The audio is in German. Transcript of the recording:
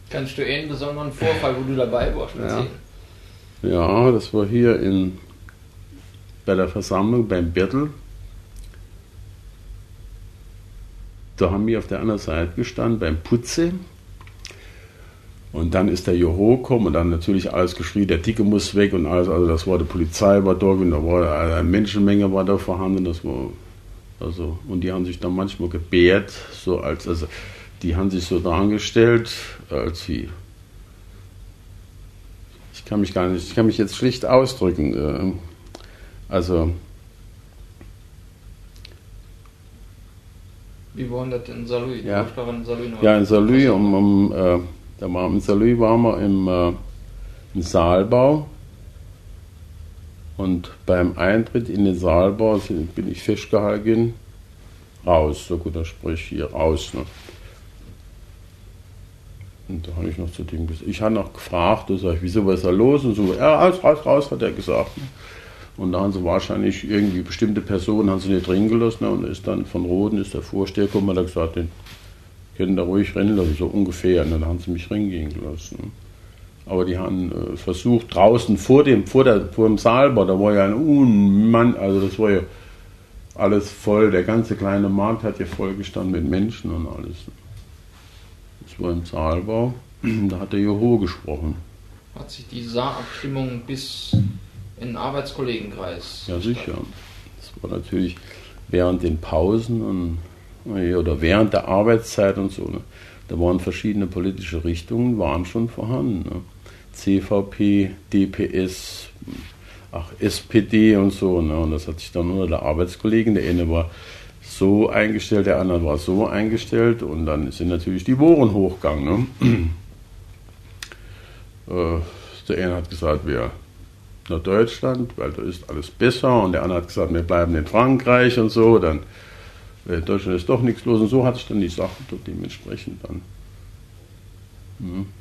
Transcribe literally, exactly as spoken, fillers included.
Kannst du einen besonderen Vorfall, wo du dabei warst, erzählen? Ja. ja, das war hier in, bei der Versammlung beim Birtel. Da haben wir auf der anderen Seite gestanden, beim Putze. Und dann ist der Joho gekommen und dann natürlich alles geschrien, der Dicke muss weg und alles. Also das war, die Polizei war da und da war eine Menschenmenge war da vorhanden. Das war, also, und die haben sich dann manchmal gebärt, so als, also die haben sich so dargestellt, als wie, ich kann mich gar nicht, ich kann mich jetzt schlicht ausdrücken. Also, wie waren das in Saarlouis? Ja, in Saarlouis ja in Saarlouis, um, um, äh, da war, in Saarlouis waren wir im, äh, im Saalbau und beim Eintritt in den Saalbau sind, bin ich festgehalten, raus, so gut, da sprich hier raus. Ne? Und da habe ich noch zu dem gesagt, ich habe noch gefragt, da sag ich, wieso, was ist da los? Und so, ja, raus, raus, raus, hat er gesagt. Und da haben sie wahrscheinlich irgendwie bestimmte Personen haben sie nicht drin gelassen und ist dann von Roden, ist der Vorsteher gekommen und hat gesagt, den können da ruhig rennen lassen, so ungefähr. Und dann haben sie mich reingehen gelassen. Aber die haben äh, versucht, draußen vor dem, vor, der, vor dem Saalbau, da war ja ein Unmann, also das war ja alles voll, der ganze kleine Markt hat ja voll gestanden mit Menschen und alles. Das war im Saalbau, da hat der Joho gesprochen. Hat sich die Saarabstimmung bis in den Arbeitskollegenkreis? Ja, sicher. Das war natürlich während den Pausen und oder während der Arbeitszeit und so. Ne? Da waren verschiedene politische Richtungen, waren schon vorhanden. Ne? C V P, D P S, ach, S P D und so. Ne? Und das hat sich dann unter der Arbeitskollegen, der eine war so eingestellt, der andere war so eingestellt und dann sind natürlich die Bohren hochgegangen. Ne? äh, der eine hat gesagt, wir nach Deutschland, weil da ist alles besser und der andere hat gesagt, wir bleiben in Frankreich und so, dann in Deutschland ist doch nichts los und so hat sich dann die Sache dort dementsprechend dann. Hm.